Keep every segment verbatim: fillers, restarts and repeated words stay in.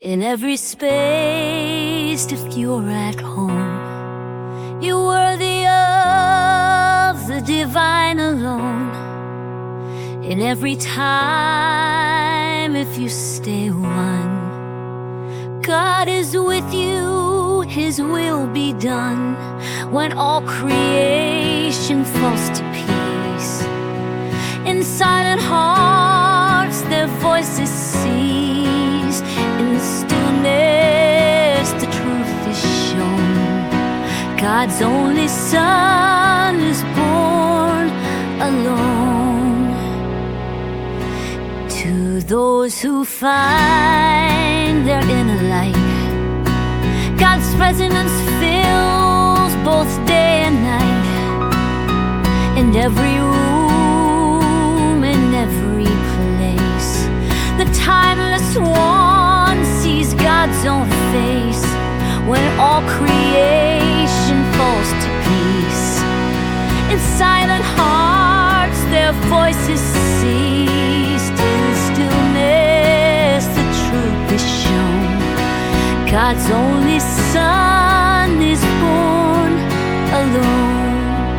In every space, if you're at home, you're worthy of the divine alone. In every time, if you stay one, God is with you, His will be done. When all creation falls to peace, in silent hearts their voices cease. In the stillness the truth is shown. God's only Son is born alone. To those who find their inner light, God's presence fills both day and night. In every room, in every place, the timeless one sees God's own face. When all creation falls to peace, in silent hearts their voices cease. In stillness the truth is shown. God's only Son is born alone.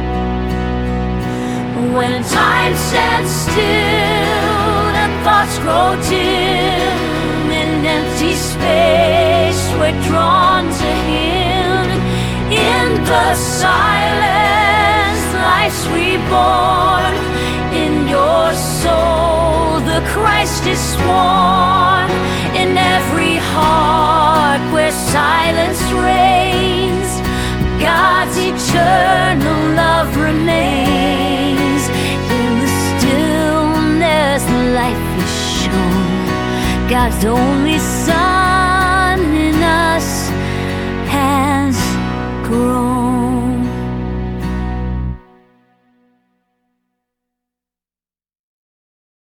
When time stands still and thoughts grow dim, in empty space we're drawn to Him. In the silence life's reborn. In your soul the Christ is sworn. In every heart where silence reigns, God's eternal love remains. In the stillness life is shown. God's only Son